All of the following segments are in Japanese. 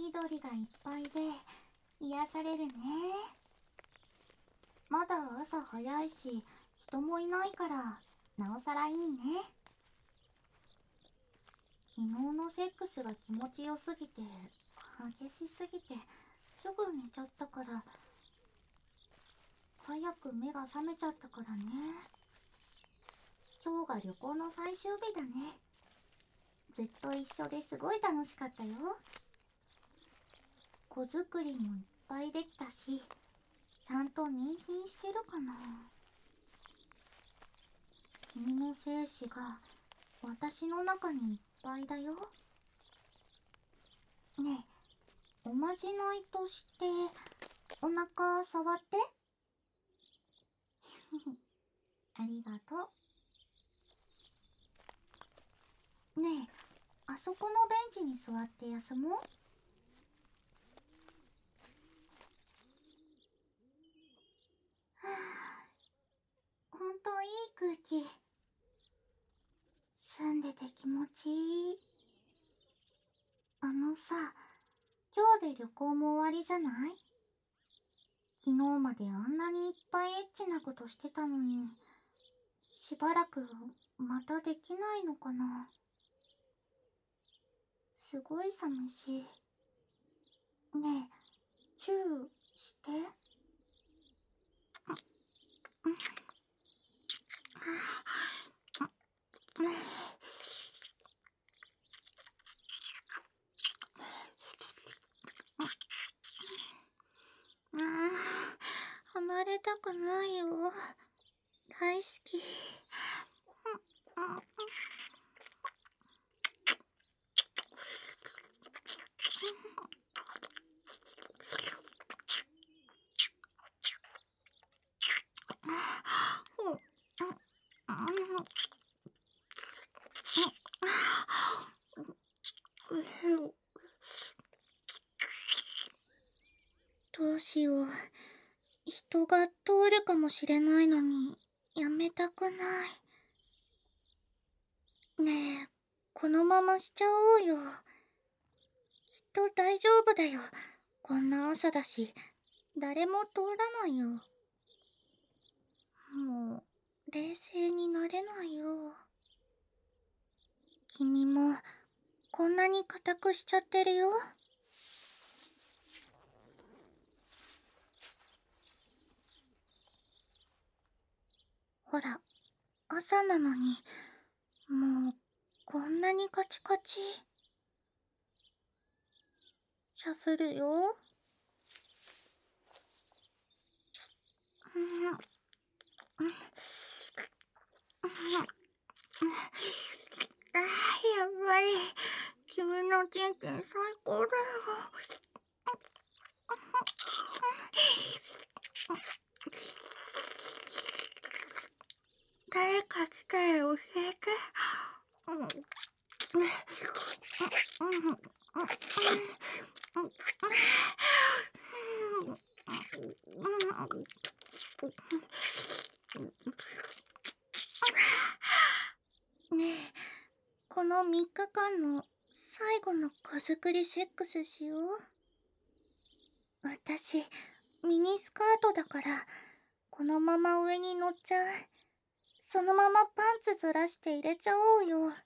緑がいっぱいで癒されるね。まだ朝早いし人もいないからなおさらいいね。昨日のセックスが気持ちよすぎて、激しすぎてすぐ寝ちゃったから、早く目が覚めちゃったからね。今日が旅行の最終日だね。ずっと一緒ですごい楽しかったよ。子作りもいっぱいできたし、ちゃんと妊娠してるかな。君の精子が私の中にいっぱいだよ。ねえ、おまじないとしてお腹触って。ありがとう。ねえ、あそこのベンチに座って休もう。はあ、ほんといい空気。澄んでて気持ちいい。あのさ、今日で旅行も終わりじゃない？昨日まであんなにいっぱいエッチなことしてたのに、しばらくまたできないのかな。すごい寂しい。ねえ、チューして。離れたくないよ。大好き。どうしよう。人が通るかもしれないのに、やめたくない。ねえ、このまましちゃおうよ。きっと大丈夫だよ。こんな朝だし、誰も通らないよ。もう、冷静になれないよ。君も、こんなに固くしちゃってるよ。ほら、朝なのに、もう、こんなにカチカチ。シャッフルよ。やっぱり、君のチンチン最高だよ。誰か来たら教えて。ねえ、この3日間の最後の子作りセックスしよう。私、ミニスカートだから、このまま上に乗っちゃう。そのままパンツずらして入れちゃおうよ。もう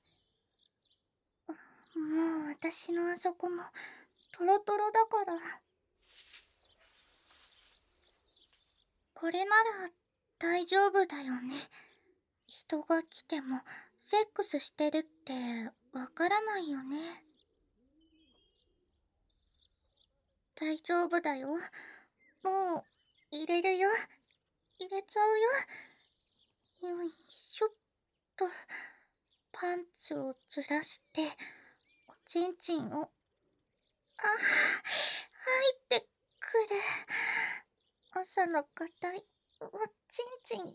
私のあそこもトロトロだから。これなら大丈夫だよね。人が来てもセックスしてるってわからないよね。大丈夫だよ。もう入れるよ。入れちゃうよ。よいしょっと。パンツをずらしておちんちんを入ってくる。朝の硬いおちんちんが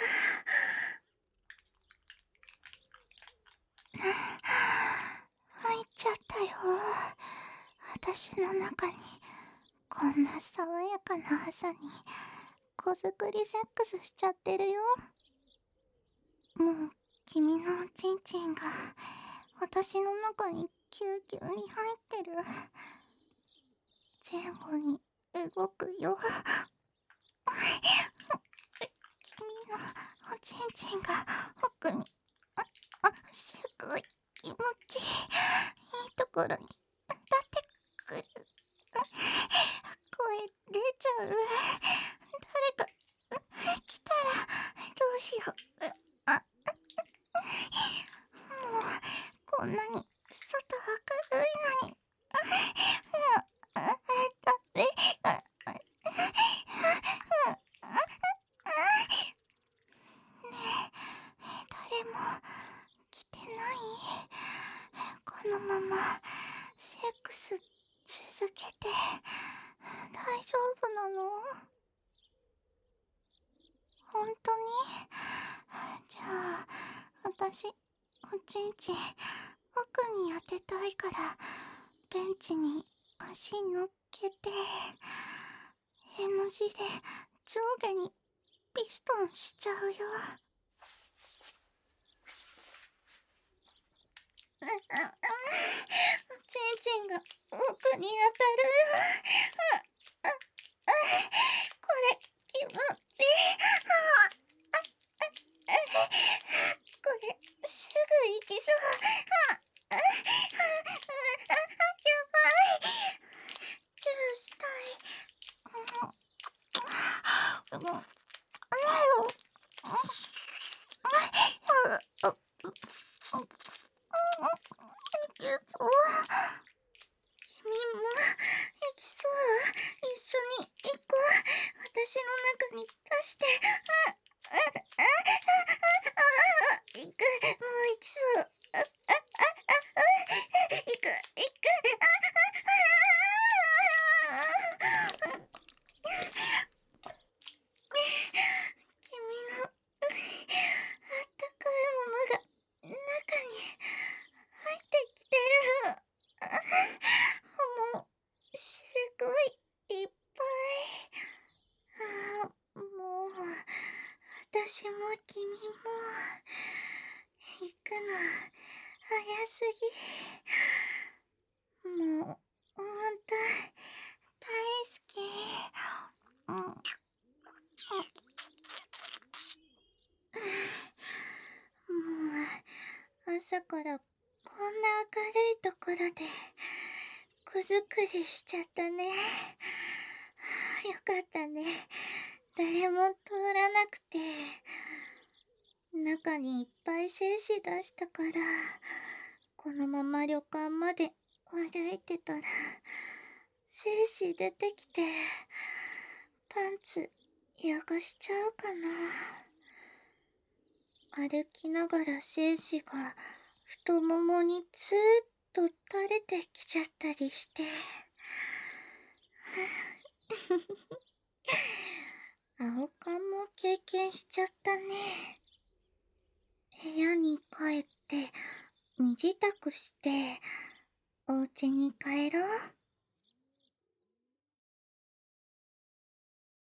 入っちゃったよ。私の中にこんな爽やかな朝に子作りセックスしちゃってるよ。もう君のおちんちんが私の中にキューキューに入ってる。 前後に動くよ。君のおちんちんが奥に、すごい気持ちいい。いいところに立ってくる。声出ちゃう。誰か来たらどうしよう。もうこんなに外明るいのに。だって誰も来てない？このままセックス続けて大丈夫なの？本当に？じゃあ私おちんちん奥に当てたいからベンチに足乗っけて M 字で上下にピストンしちゃうよ。おちんちんが奥に当たる。これ気持ちいい。これすぐ行きそう。やばい。チューしたい。君も行きそう？一緒に行こう。私の中に出して。行く。もう行きそう。行く。君のあったかいものが中に入ってきてる。もうすごいいっぱい。もう私も君も行くの早すぎ。もうほんと大好き。もう朝からこんな明るいところで子作りしちゃったね。よかったね。誰も通らなくて、中にいっぱい精子出したから、このまま旅館まで歩いてたら精子出てきてパンツ汚しちゃうかな。歩きながら精子が太ももにツーッと垂れてきちゃったりして青缶も経験しちゃったね。部屋に帰って身支度してお家に帰ろう。